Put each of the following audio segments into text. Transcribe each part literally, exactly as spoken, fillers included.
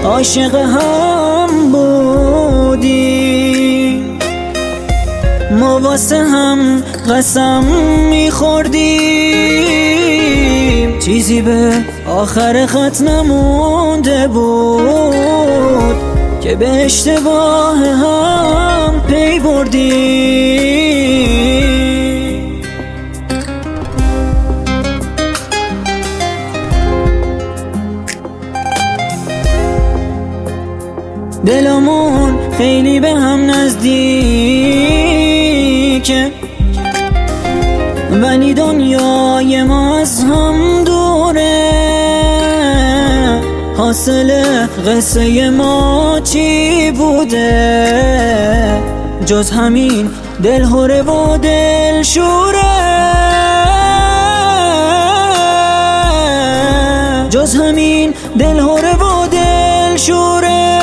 عاشق هم بودیم، ما واسه هم قسم میخوردیم، چیزی به آخر خط نمونده بود که به اشتباه هم پی بردیم. دلمون خیلی به هم نزدیکه، ولی دنیای ما از هم دوره. حاصل قصه ما چی بوده جز همین دلهوره و دلشوره، جز همین دلهوره و دلشوره.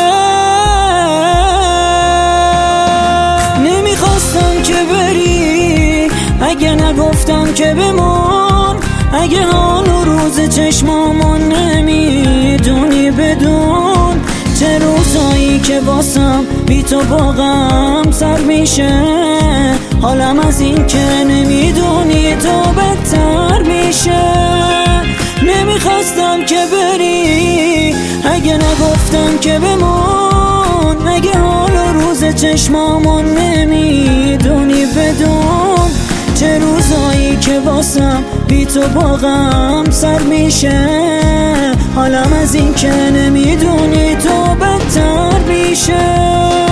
نمیخواستم که بری، اگه نگفتم که بمون، اگه حال و روز چشمامون نمیدونی بدون چه روزایی که باسم بی تو باغم سر میشه. حالم از این که نمیدونی تو بدتر میشه. نمیخواستم که بری، اگه نگفتم که بمون، اگه حال و روز چشمامون نمیدونی بدون چه روزایی که واسم بی تو باغم سر میشه. حالم از این که نمیدونی تو بدتر میشه.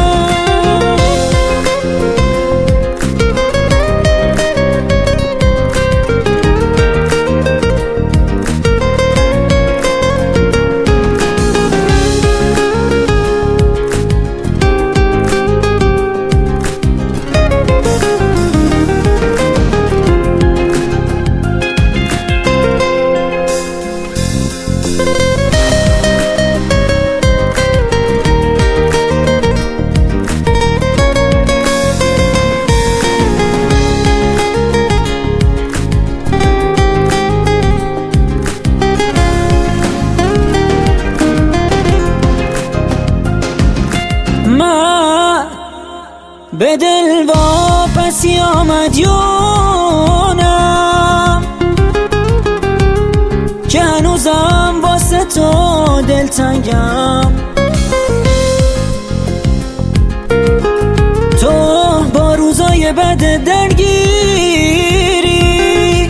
من به دل واپسی آمد یونم که هنوزم واسه تو دلتنگم. تو با روزای بد درگیری،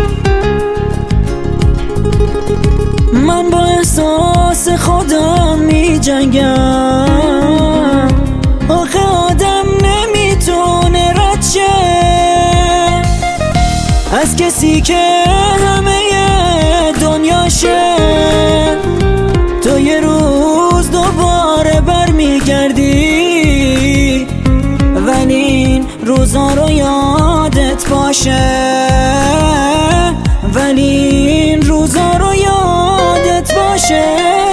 من با احساس خودم می جنگم. آخه آدم نمیتونه رد شه از کسی که همه دنیاشه. تو یه روز دوباره برمیگردی، ولی این روزا رو یادت باشه، ولی این روزا رو یادت باشه.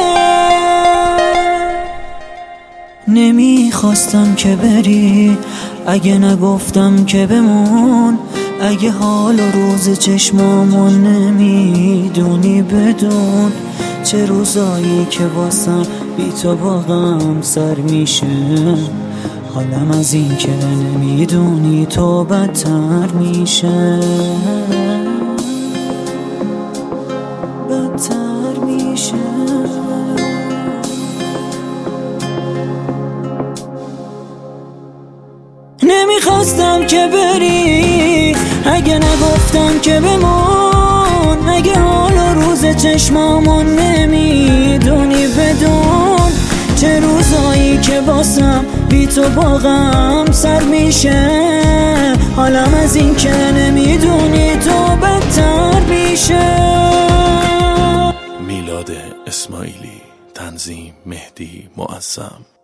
نمیخواستم که بری، اگه نگفتم که بمون، اگه حال و روز چشمامون نمیدونی بدون چه روزایی که واسم بی تو باغم سر میشه. حالم از این که نمیدونی تو بدتر میشه، بدتر میشه. نمیخواستم که بری، اگه نگفتم که بمون، اگه حال و روز چشمامون نمیدونی بدون چه روزایی که باسم بی تو باغم سر میشه. حالم از این که نمیدونی تو بدتر میشه. میلاد اسماعیلی، تنظیم مهدی معظم.